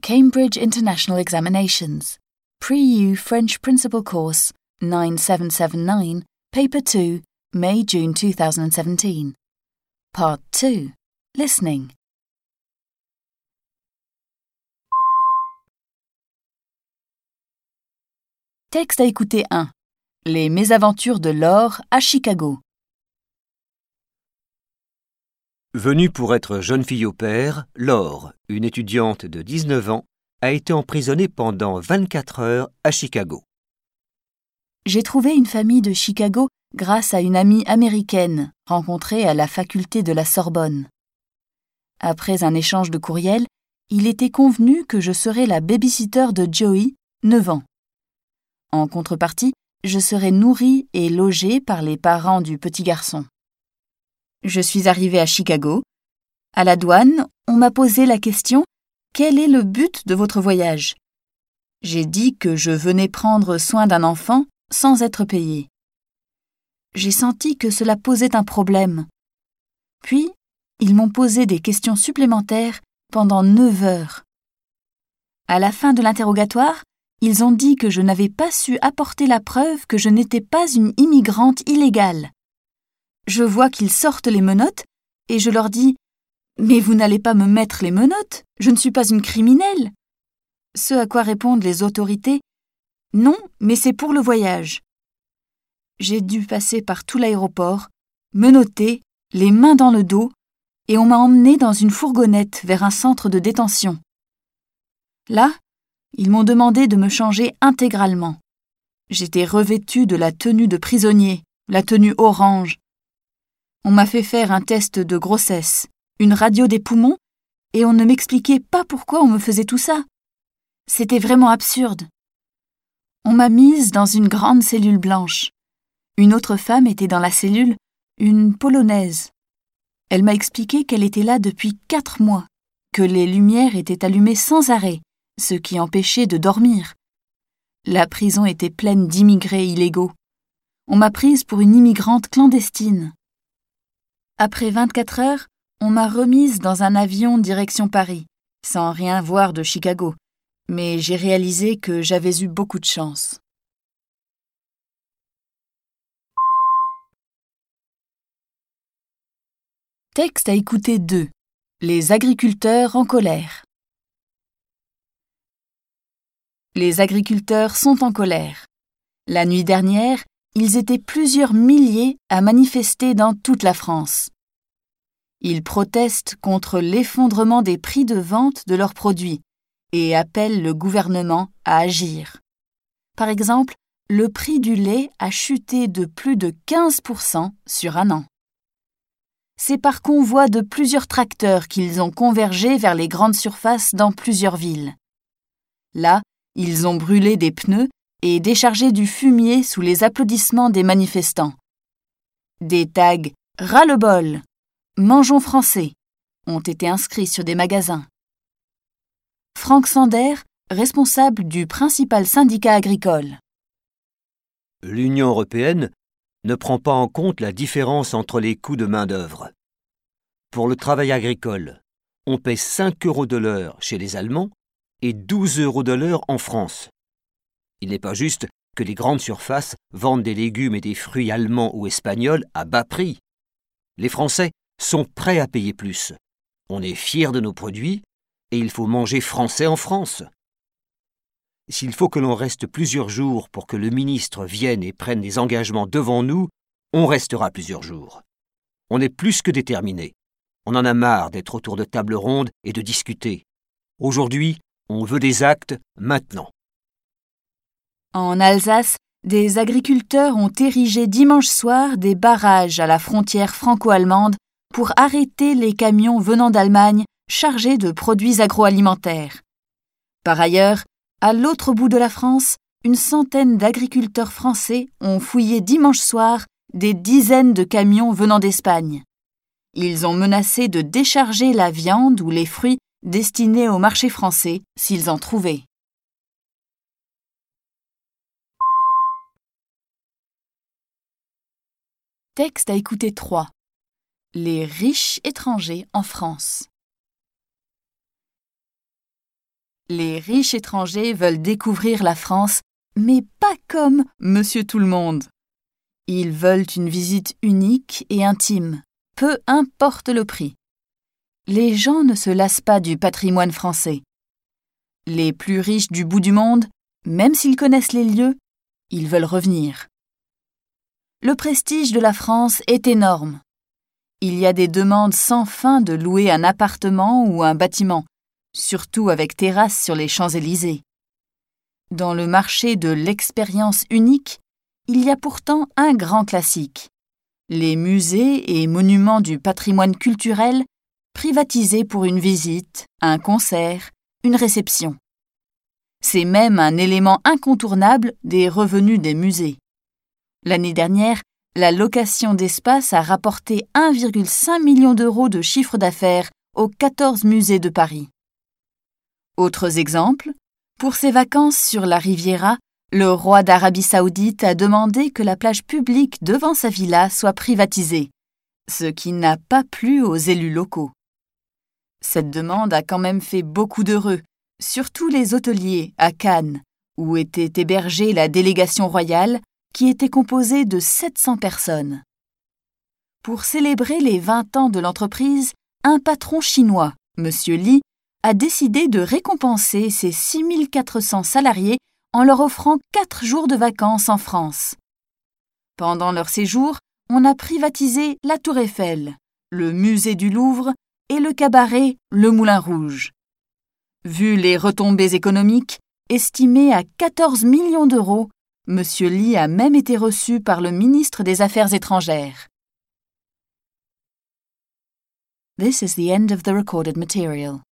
Cambridge International Examinations, Pre-U French Principal Course 9779, Paper 2, May-June 2017. Part 2. Listening. Texte à écouter 1. Les mésaventures de Laure à Chicago. Venue pour être jeune fille au père, Laure, une étudiante de 19 ans, a été emprisonnée pendant 24 heures à Chicago. J'ai trouvé une famille de Chicago grâce à une amie américaine rencontrée à la faculté de la Sorbonne. Après un échange de courriel, il était convenu que je serais la baby-sitter de Joey, 9 ans. En contrepartie, je serais nourrie et logée par les parents du petit garçon. Je suis arrivée à Chicago. À la douane, on m'a posé la question « Quel est le but de votre voyage ?» J'ai dit que je venais prendre soin d'un enfant sans être payée. J'ai senti que cela posait un problème. Puis, ils m'ont posé des questions supplémentaires pendant 9 heures. À la fin de l'interrogatoire, ils ont dit que je n'avais pas su apporter la preuve que je n'étais pas une immigrante illégale. Je vois qu'ils sortent les menottes et je leur dis « Mais vous n'allez pas me mettre les menottes, je ne suis pas une criminelle !» Ce à quoi répondent les autorités « Non, mais c'est pour le voyage. » J'ai dû passer par tout l'aéroport, menottée, les mains dans le dos, et on m'a emmenée dans une fourgonnette vers un centre de détention. Là, ils m'ont demandé de me changer intégralement. J'étais revêtue de la tenue de prisonnier, la tenue orange. On m'a fait faire un test de grossesse, une radio des poumons, et on ne m'expliquait pas pourquoi on me faisait tout ça. C'était vraiment absurde. On m'a mise dans une grande cellule blanche. Une autre femme était dans la cellule, une Polonaise. Elle m'a expliqué qu'elle était là depuis 4 mois, que les lumières étaient allumées sans arrêt, ce qui empêchait de dormir. La prison était pleine d'immigrés illégaux. On m'a prise pour une immigrante clandestine. Après 24 heures, on m'a remise dans un avion direction Paris, sans rien voir de Chicago, mais j'ai réalisé que j'avais eu beaucoup de chance. Texte à écouter 2. Les agriculteurs en colère. Les agriculteurs sont en colère. La nuit dernière, ils étaient plusieurs milliers à manifester dans toute la France. Ils protestent contre l'effondrement des prix de vente de leurs produits et appellent le gouvernement à agir. Par exemple, le prix du lait a chuté de plus de 15% sur un an. C'est par convoi de plusieurs tracteurs qu'ils ont convergé vers les grandes surfaces dans plusieurs villes. Là, ils ont brûlé des pneus et déchargé du fumier sous les applaudissements des manifestants. Des tags « Ras-le-bol »,« Mangeons français » ont été inscrits sur des magasins. Franck Sander, responsable du principal syndicat agricole. L'Union européenne ne prend pas en compte la différence entre les coûts de main-d'œuvre. Pour le travail agricole, on paie 5 € de l'heure chez les Allemands et 12 € de l'heure en France. Il n'est pas juste que les grandes surfaces vendent des légumes et des fruits allemands ou espagnols à bas prix. Les Français sont prêts à payer plus. On est fiers de nos produits et il faut manger français en France. S'il faut que l'on reste plusieurs jours pour que le ministre vienne et prenne des engagements devant nous, on restera plusieurs jours. On est plus que déterminés. On en a marre d'être autour de tables rondes et de discuter. Aujourd'hui, on veut des actes maintenant. En Alsace, des agriculteurs ont érigé dimanche soir des barrages à la frontière franco-allemande pour arrêter les camions venant d'Allemagne chargés de produits agroalimentaires. Par ailleurs, à l'autre bout de la France, une centaine d'agriculteurs français ont fouillé dimanche soir des dizaines de camions venant d'Espagne. Ils ont menacé de décharger la viande ou les fruits destinés au marché français s'ils en trouvaient. Texte à écouter 3. Les riches étrangers en France. Les riches étrangers veulent découvrir la France, mais pas comme Monsieur Tout-le-Monde. Ils veulent une visite unique et intime, peu importe le prix. Les gens ne se lassent pas du patrimoine français. Les plus riches du bout du monde, même s'ils connaissent les lieux, ils veulent revenir. Le prestige de la France est énorme. Il y a des demandes sans fin de louer un appartement ou un bâtiment, surtout avec terrasse sur les Champs-Élysées. Dans le marché de l'expérience unique, il y a pourtant un grand classique. Les musées et monuments du patrimoine culturel privatisés pour une visite, un concert, une réception. C'est même un élément incontournable des revenus des musées. L'année dernière, la location d'espace a rapporté 1,5 million d'euros de chiffre d'affaires aux 14 musées de Paris. Autres exemples, pour ses vacances sur la Riviera, le roi d'Arabie Saoudite a demandé que la plage publique devant sa villa soit privatisée, ce qui n'a pas plu aux élus locaux. Cette demande a quand même fait beaucoup d'heureux, surtout les hôteliers à Cannes, où était hébergée la délégation royale, qui était composée de 700 personnes. Pour célébrer les 20 ans de l'entreprise, un patron chinois, M. Li, a décidé de récompenser ses 6400 salariés en leur offrant 4 jours de vacances en France. Pendant leur séjour, on a privatisé la Tour Eiffel, le musée du Louvre et le cabaret Le Moulin Rouge. Vu les retombées économiques, estimées à 14 millions d'euros, M. Li a même été reçu par le ministre des Affaires étrangères. This is the end of the recorded material.